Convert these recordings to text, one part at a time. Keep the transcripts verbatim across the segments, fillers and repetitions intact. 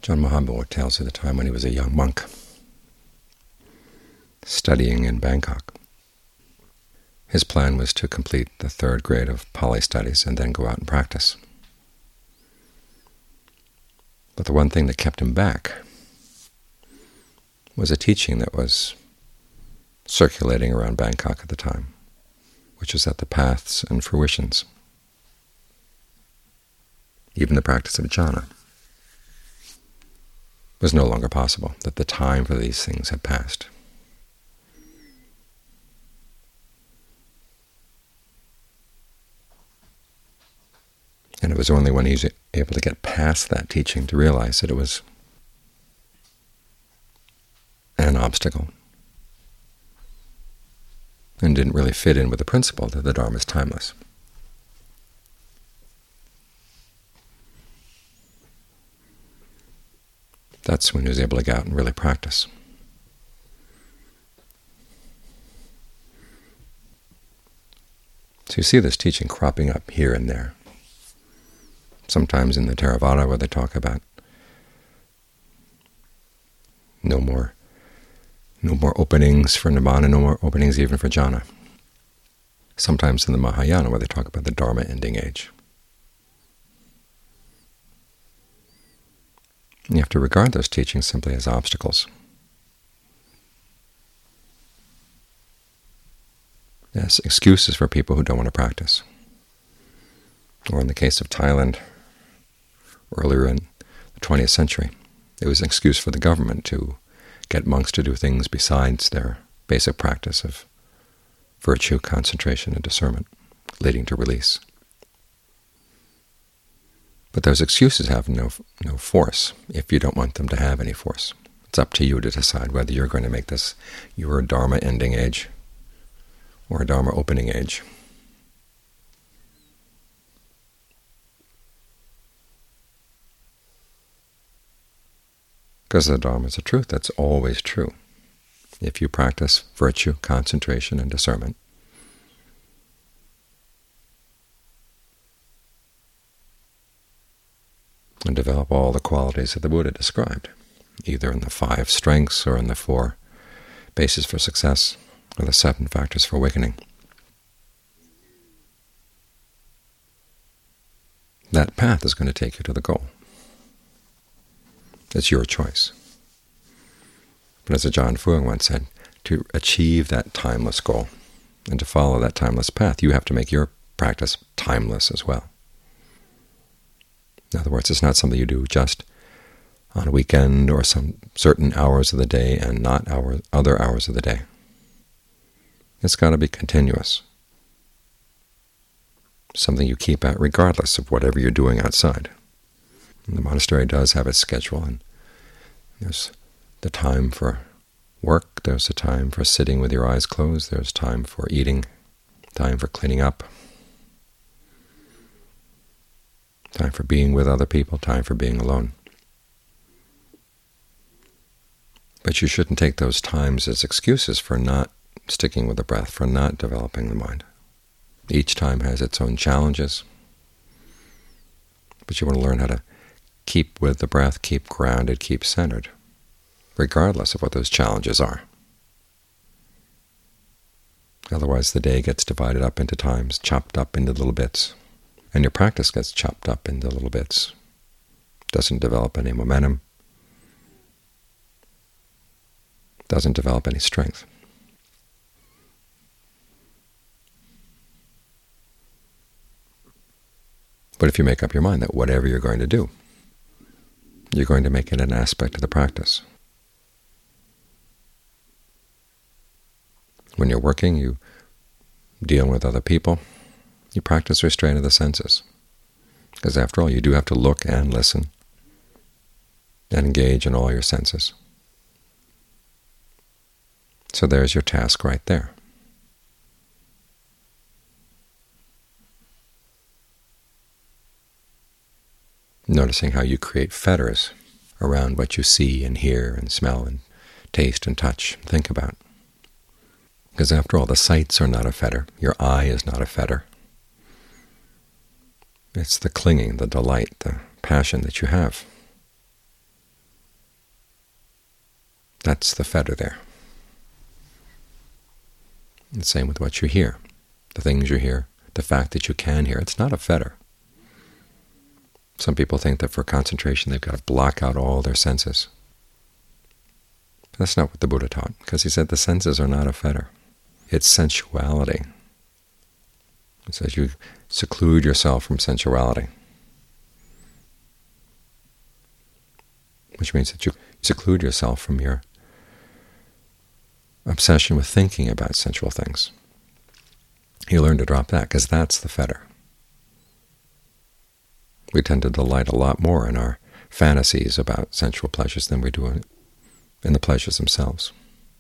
Ajaan Mahabua tells of the time when he was a young monk studying in Bangkok. His plan was to complete the third grade of Pali studies and then go out and practice. But the one thing that kept him back was a teaching that was circulating around Bangkok at the time, which was that the paths and fruitions, even the practice of jhana, was no longer possible, that the time for these things had passed. And it was only when he was able to get past that teaching to realize that it was an obstacle and didn't really fit in with the principle that the Dharma is timeless. That's when he was able to go out and really practice. So you see this teaching cropping up here and there. Sometimes in the Theravada, where they talk about no more, no more openings for nibbana, no more openings even for jhana. Sometimes in the Mahayana, where they talk about the Dharma ending age. You have to regard those teachings simply as obstacles, as excuses for people who don't want to practice. Or in the case of Thailand, earlier in the twentieth century, it was an excuse for the government to get monks to do things besides their basic practice of virtue, concentration, and discernment, leading to release. But those excuses have no no force if you don't want them to have any force. It's up to you to decide whether you're going to make this your Dharma ending age or a Dharma opening age. Because the Dharma is a truth that's always true. If you practice virtue, concentration, and discernment, and develop all the qualities that the Buddha described, either in the five strengths or in the four bases for success or the seven factors for awakening, that path is going to take you to the goal. It's your choice. But as Ajaan Fuang once said, to achieve that timeless goal and to follow that timeless path, you have to make your practice timeless as well. In other words, it's not something you do just on a weekend or some certain hours of the day and not our other hours of the day. It's got to be continuous, something you keep at regardless of whatever you're doing outside. And the monastery does have its schedule, and there's the time for work, there's the time for sitting with your eyes closed, there's time for eating, time for cleaning up, time for being with other people, time for being alone. But you shouldn't take those times as excuses for not sticking with the breath, for not developing the mind. Each time has its own challenges, but you want to learn how to keep with the breath, keep grounded, keep centered, regardless of what those challenges are. Otherwise the day gets divided up into times, chopped up into little bits, and your practice gets chopped up into little bits. Doesn't develop any momentum, doesn't develop any strength. But if you make up your mind that whatever you're going to do, you're going to make it an aspect of the practice. When you're working, you deal with other people, you practice restraint of the senses. Because after all, you do have to look and listen and engage in all your senses. So there's your task right there. Noticing how you create fetters around what you see and hear and smell and taste and touch and think about. Because after all, the sights are not a fetter. Your eye is not a fetter. It's the clinging, the delight, the passion that you have. That's the fetter there. The same with what you hear, the things you hear, the fact that you can hear. It's not a fetter. Some people think that for concentration they've got to block out all their senses. That's not what the Buddha taught, because he said the senses are not a fetter. It's sensuality. He says you seclude yourself from sensuality, which means that you seclude yourself from your obsession with thinking about sensual things. You learn to drop that, because that's the fetter. We tend to delight a lot more in our fantasies about sensual pleasures than we do in, in the pleasures themselves.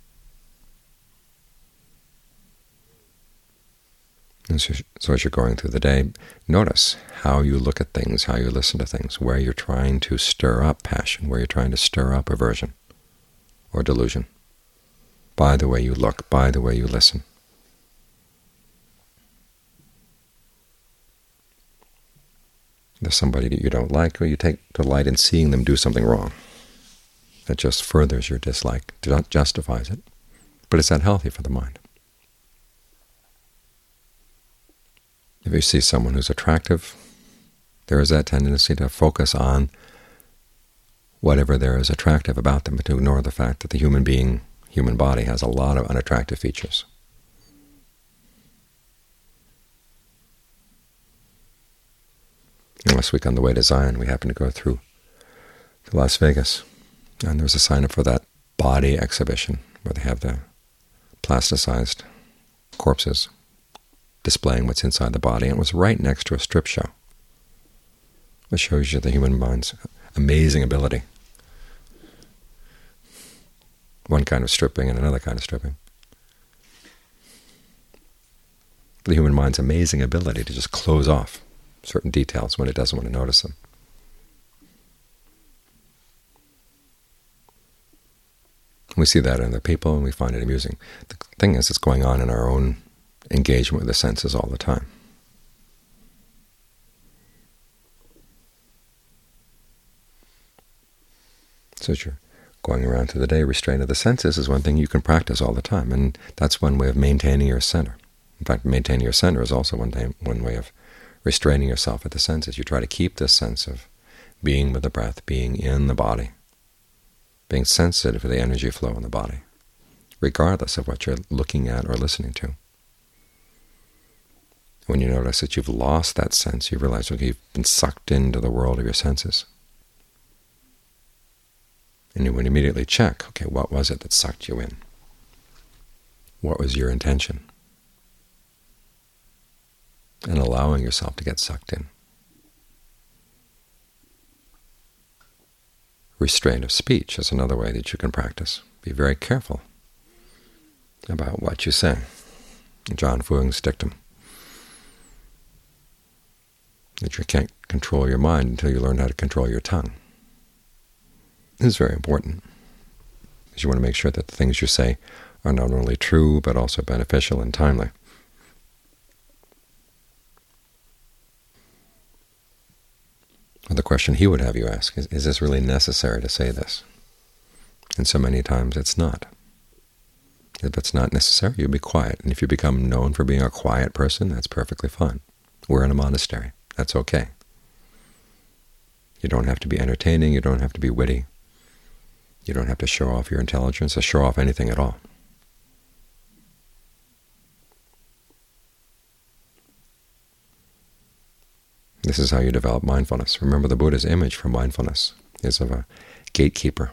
And so, so as you're going through the day, notice how you look at things, how you listen to things, where you're trying to stir up passion, where you're trying to stir up aversion or delusion, by the way you look, by the way you listen. There's somebody that you don't like, or you take delight in seeing them do something wrong. That just furthers your dislike, justifies it. But it's not healthy for the mind. If you see someone who's attractive, there is that tendency to focus on whatever there is attractive about them, but to ignore the fact that the human being, human body, has a lot of unattractive features. Last week on the way to Zion, we happened to go through to Las Vegas, and there was a sign-up for that body exhibition where they have the plasticized corpses displaying what's inside the body, and it was right next to a strip show, which shows you the human mind's amazing ability. One kind of stripping and another kind of stripping. The human mind's amazing ability to just close off certain details when it doesn't want to notice them. We see that in other people, and we find it amusing. The thing is, it's going on in our own engagement with the senses all the time. So as you're going around through the day, restraint of the senses is one thing you can practice all the time, and that's one way of maintaining your center. In fact, maintaining your center is also one, day, one way of restraining yourself at the senses. You try to keep this sense of being with the breath, being in the body, being sensitive to the energy flow in the body, regardless of what you're looking at or listening to. When you notice that you've lost that sense, you realize, okay, you've been sucked into the world of your senses. And you would immediately check, okay, what was it that sucked you in? What was your intention? And allowing yourself to get sucked in. Restraint of speech is another way that you can practice. Be very careful about what you say. John Fuang's dictum, that you can't control your mind until you learn how to control your tongue. This is very important, because you want to make sure that the things you say are not only true, but also beneficial and timely. Well, the question he would have you ask is, is this really necessary to say this? And so many times it's not. If it's not necessary, you be quiet. And if you become known for being a quiet person, that's perfectly fine. We're in a monastery. That's okay. You don't have to be entertaining. You don't have to be witty. You don't have to show off your intelligence or show off anything at all. This is how you develop mindfulness. Remember, the Buddha's image for mindfulness is of a gatekeeper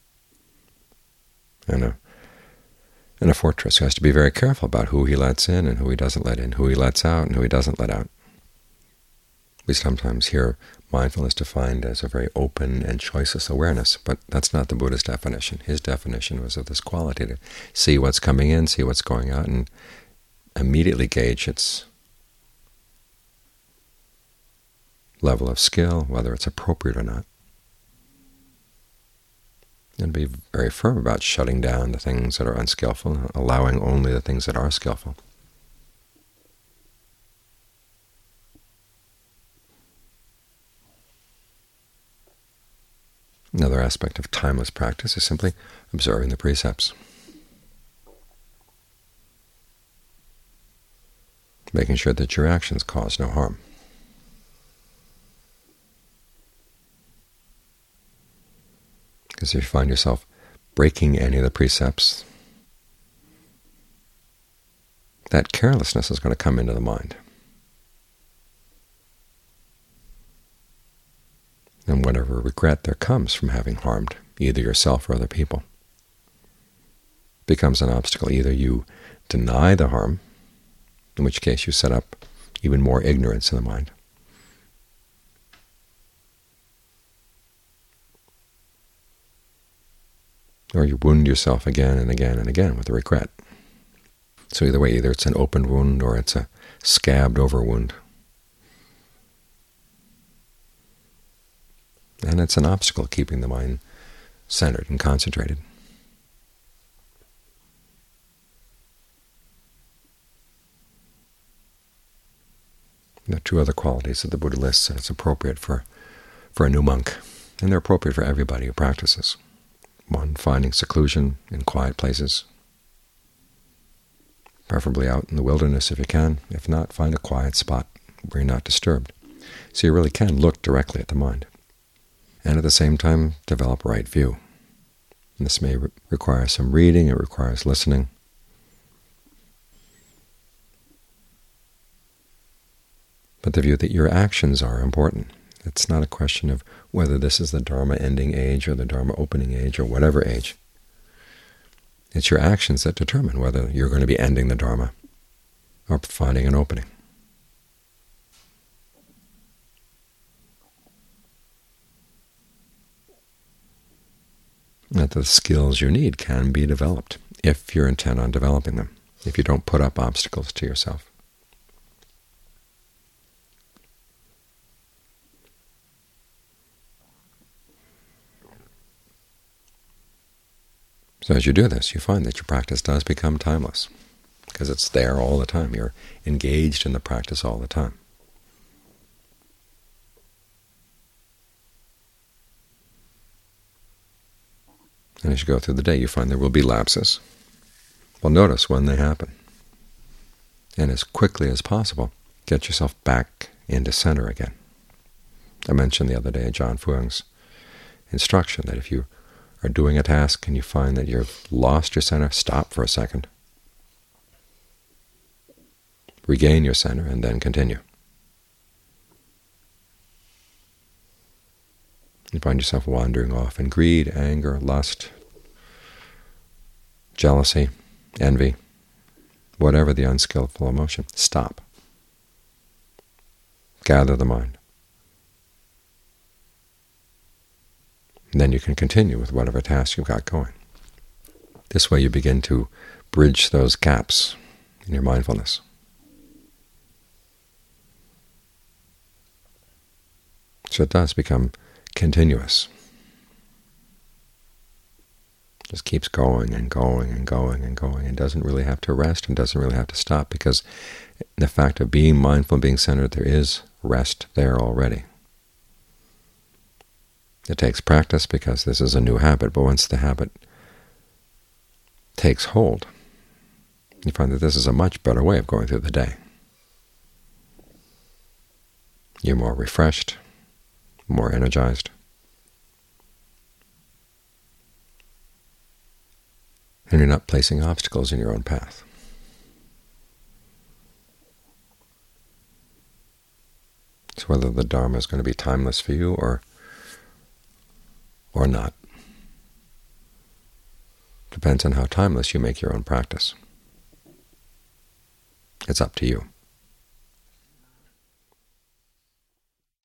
in a, in a fortress who has to be very careful about who he lets in and who he doesn't let in, who he lets out and who he doesn't let out. We sometimes hear mindfulness defined as a very open and choiceless awareness, but that's not the Buddha's definition. His definition was of this quality to see what's coming in, see what's going out, and immediately gauge its level of skill, whether it's appropriate or not, and be very firm about shutting down the things that are unskillful and allowing only the things that are skillful. Another aspect of timeless practice is simply observing the precepts, making sure that your actions cause no harm. Because if you find yourself breaking any of the precepts, that carelessness is going to come into the mind. And whatever regret there comes from having harmed either yourself or other people becomes an obstacle. Either you deny the harm, in which case you set up even more ignorance in the mind, or you wound yourself again and again and again with regret. So either way, either it's an open wound or it's a scabbed over wound. And it's an obstacle keeping the mind centered and concentrated. There are two other qualities that the Buddha lists that it's appropriate for, for a new monk, and they're appropriate for everybody who practices. One, finding seclusion in quiet places, preferably out in the wilderness if you can. If not, find a quiet spot where you're not disturbed, so you really can look directly at the mind. And at the same time, develop right view. And this may re require some reading, it requires listening. But the view that your actions are important. It's not a question of whether this is the Dharma ending age or the Dharma opening age or whatever age. It's your actions that determine whether you're going to be ending the Dharma or finding an opening. That the skills you need can be developed if you're intent on developing them, if you don't put up obstacles to yourself. So as you do this, you find that your practice does become timeless, because it's there all the time. You're engaged in the practice all the time. And as you go through the day, you find there will be lapses. Well, notice when they happen. And as quickly as possible, get yourself back into center again. I mentioned the other day John Fuang's instruction that if you are doing a task and you find that you've lost your center, stop for a second, regain your center, and then continue. You find yourself wandering off in greed, anger, lust, jealousy, envy, whatever the unskillful emotion, stop. Gather the mind. And then you can continue with whatever task you've got going. This way you begin to bridge those gaps in your mindfulness. So it does become continuous. It just keeps going and going and going and going, and doesn't really have to rest and doesn't really have to stop, because the fact of being mindful and being centered, there is rest there already. It takes practice because this is a new habit, but once the habit takes hold, you find that this is a much better way of going through the day. You're more refreshed, more energized, and you're not placing obstacles in your own path. So whether the Dharma is going to be timeless for you or or not depends on how timeless you make your own practice. It's up to you.